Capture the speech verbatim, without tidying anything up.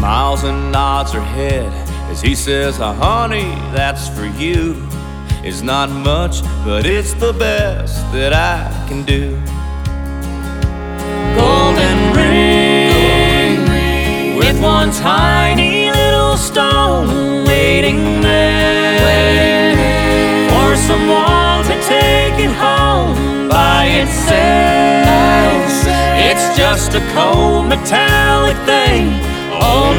smiles and nods her head as he says, oh, honey, that's for you. It's not much, but it's the best that I can do. Golden ring, Golden ring with one tiny little stone waiting there, waiting there for someone to take it home by itself. It's just a cold metallic thing.